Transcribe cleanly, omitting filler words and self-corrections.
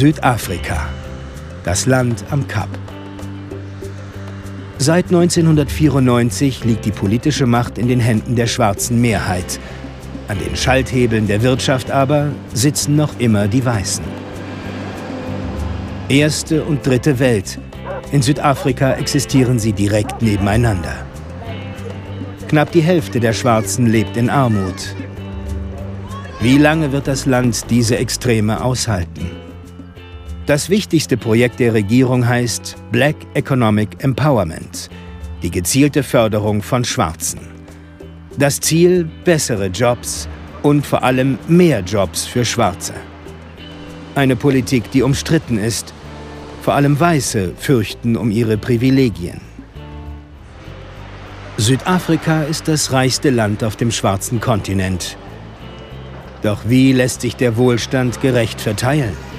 Südafrika, das Land am Kap. Seit 1994 liegt die politische Macht in den Händen der schwarzen Mehrheit. An den Schalthebeln der Wirtschaft aber sitzen noch immer die Weißen. Erste und dritte Welt. In Südafrika existieren sie direkt nebeneinander. Knapp die Hälfte der Schwarzen lebt in Armut. Wie lange wird das Land diese Extreme aushalten? Das wichtigste Projekt der Regierung heißt Black Economic Empowerment, die gezielte Förderung von Schwarzen. Das Ziel: bessere Jobs und vor allem mehr Jobs für Schwarze. Eine Politik, die umstritten ist. Vor allem Weiße fürchten um ihre Privilegien. Südafrika ist das reichste Land auf dem schwarzen Kontinent. Doch wie lässt sich der Wohlstand gerecht verteilen?